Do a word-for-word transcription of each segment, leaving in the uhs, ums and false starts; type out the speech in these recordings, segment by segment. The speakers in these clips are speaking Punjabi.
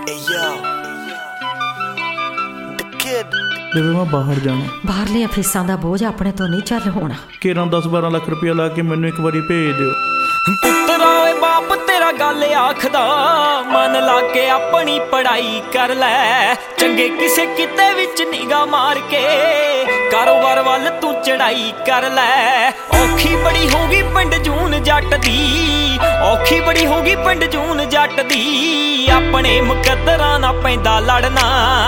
ਬੇਬੇ ਮੈਂ ਬਾਹਰ ਜਾਣਾ। ਬਾਹਰਲੀਆਂ ਫੀਸਾਂ ਦਾ ਬੋਝ ਆਪਣੇ ਤੋਂ ਨਹੀਂ ਚੱਲ ਹੋਣਾ। ਕਿਰਾਂ ਦਸ ਬਾਰਾਂ ਲੱਖ ਰੁਪਇਆ ਲਾ ਕੇ ਮੈਨੂੰ ਇੱਕ ਵਾਰੀ ਭੇਜ ਦਿਓ। ਪੁੱਤਰਾ ਓਏ ਬਾਪ ਤੇਰਾ ਗੱਲ ਆਖਦਾ, ਮਨ ਲਾ ਕੇ ਆਪਣੀ ਪੜ੍ਹਾਈ ਕਰ ਲੈ। ਚੰਗੇ ਕਿਸੇ ਕਿਤੇ ਵਿੱਚ ਨਿਗਾਹ ਮਾਰ ਕੇ ਕਾਰੋਬਾਰ ਵੱਲ ਤੂੰ ਚੜਾਈ ਕਰ ਲੈ। ਔਖੀ ਬੜੀ ਹੋਗੀ ਪਿੰਡ ਜੂਨ ਜੱਟ ਦੀ, ਔਖੀ ਬੜੀ ਹੋਗੀ ਪਿੰਡ ਜੂਨ ਜੱਟ ਦੀ। ਆਪਣੇ ਮੁਕੱਦਰਾਂ ਨਾਲ ਪੈਂਦਾ ਲੜਨਾ,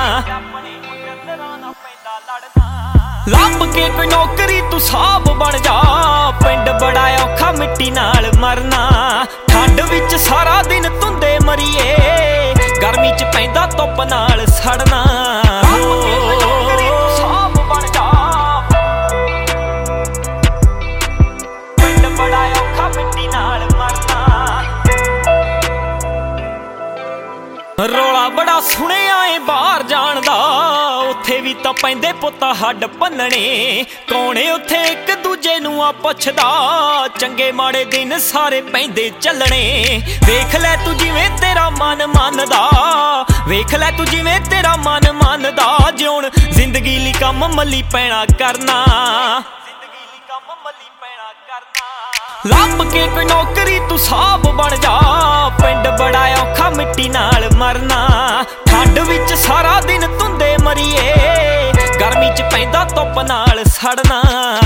ਲੱਭ ਕੇ ਕੋਈ ਨੌਕਰੀ ਤੂੰ ਸਾਬ ਬਣ ਜਾ। ਪਿੰਡ ਬੜਾ ਔਖਾ ਮਿੱਟੀ ਨਾਲ ਮਰਨਾ, ਠੰਡ ਵਿੱਚ ਸਾਰਾ ਦਿਨ ਧੁੰਦੇ ਮਰੀਏ, ਗਰਮੀ ਚ ਪੈਂਦਾ ਧੁੱਪ ਨਾਲ ਸੜਨਾ। ਪਿੰਡ ਬੜਾ ਔਖਾ ਮਿੱਟੀ ਨਾਲ ਮਰਨਾ। ਰੌਲਾ ਬੜਾ ਸੁਣਿਆ ਏ ਬਾਹਰ ਜਾਣ ਦਾ, ਉੱਥੇ ਵੀ ਤਾਂ ਪੈਂਦੇ ਪੁੱਤਾਂ ਹੱਡ ਭੰਨਣੇ। ਕੌਣ ਏ ਉੱਥੇ ਇੱਕ ਦੂਜੇ ਨੂੰ ਆ ਪੁੱਛਦਾ, ਚੰਗੇ ਮਾੜੇ ਦਿਨ ਸਾਰੇ ਪੈਂਦੇ ਚੱਲਣੇ। ਵੇਖ ਲੈ ਤੂੰ ਜਿਵੇਂ ਤੇਰਾ ਮਨ ਮੰਨਦਾ, ਵੇਖ ਲੈ ਤੂੰ ਜਿਵੇਂ ਤੇਰਾ ਮਨ ਮੰਨਦਾ। ਜਿਉਣ ਜ਼ਿੰਦਗੀ ਲਈ ਕੰਮ ਮੱਲੀ ਪੈਣਾ ਕਰਨਾ, ਲੱਭ ਕੇ ਕੋਈ ਨੌਕਰੀ ਤੂੰ ਸਾਬ ਬਣ ਜਾ। ਪਿੰਡ ਬੜਾ ਔਖਾ ਮਿੱਟੀ ਨਾਲ ਮਰਨਾ, ਠੰਡ ਵਿੱਚ ਸਾਰਾ ਦਿਨ ਧੁੰਦੇ ਮਰੀਏ, ਗਰਮੀ ਚ ਪੈਂਦਾ ਧੁੱਪ ਨਾਲ ਸੜਨਾ।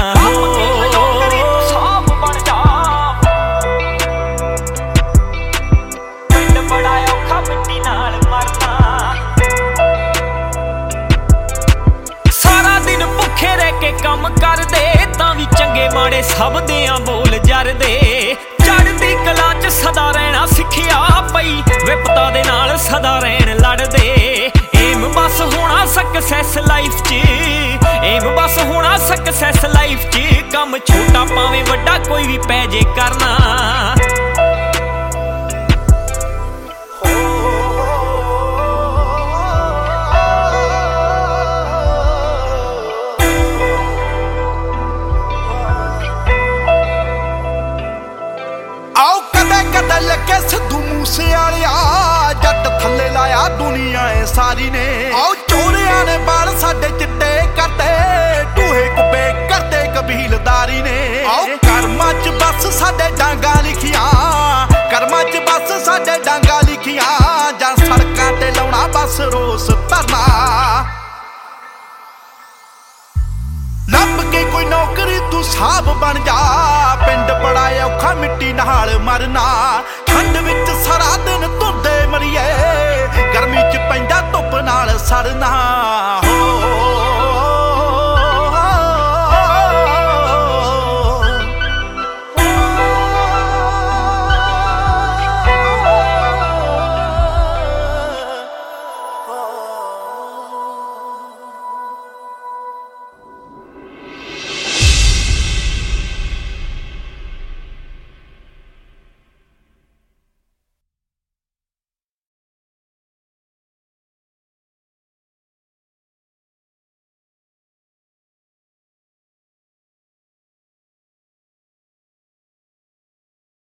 ਪਿੰਡ ਬੜਾ ਔਖਾ ਮਿੱਟੀ ਨਾਲ ਮਰਨਾ। ਸਾਰਾ ਦਿਨ ਭੁੱਖੇ ਰਹਿ ਕੇ ਕੰਮ ਕਰਦੇ, ਤਾਂ ਵੀ ਚੰਗੇ ਮਾੜੇ ਸਭ ਦਿਆਂ ਬੋਲ ਜਰਦੇ। ਚੜ੍ਹਦੀ ਕਲਾ ਚ ਸਦਾ ਰਹਿਣਾ ਸਿੱਖਿਆ ਪਈ, ਵਿਪਤਾ ਦੇ ਨਾਲ ਸਦਾ ਰਹਿਣ ਲੜਦੇ। ਏਮ ਬਸ ਹੋਣਾ ਸਕਸੈਸ ਲਾਈਫ ਚ, ਏਮ ਬਸ ਹੋਣਾ ਸਕਸੈਸ ਲਾਈਫ ਚ। ਕੰਮ ਛੋਟਾ ਭਾਵੇਂ ਵੱਡਾ ਕੋਈ ਵੀ ਪੈ ਜੇ ਕਰਨਾ। ਲੱਗੇ ਸਿੱਧੂ ਮੂਸੇ ਵਾਲਿਆ, ਜੱਟ ਥੱਲੇ ਲਾਇਆ ਦੁਨੀਆ ਏ ਸਾਰੀ ਨੇ। ਆਓ ਚੋਰਿਆਂ ਨੇ ਬਾਲ ਸਾਡੇ ਚਿੱਟੇ ਕਰਦੇ, ਟੂਹੇ ਕੁੱਬੇ ਕਰਦੇ ਕਬੀਲਦਾਰੀ ਨੇ। ਆਓ ਕਰਮਾਂ ਚ ਬਸ ਸਾਡੇ ਡਾਂਗਾ ਲਿਖੀਆਂ, ਕਰਮਾਂ ਚ ਬਸ ਸਾਡੇ ਡਾਂਗਾ ਲਿਖੀਆਂ। ਜਾਂ ਸੜਕਾਂ ਤੇ ਲਾਉਣਾ ਬਸ ਰੋਸ ਧਰਨਾ, ਲੱਭ ਕੇ ਕੋਈ ਨੌਕਰੀ ਤੂੰ ਸਾਬ ਬਣ ਜਾ। ਪਿੰਡ ਬੜਾ ਔਖਾ ਮਿੱਟੀ ਨਾਲ ਮਰਨਾ, ਠੰਡ ਵਿੱਚ ਸਾਰਾ ਦਿਨ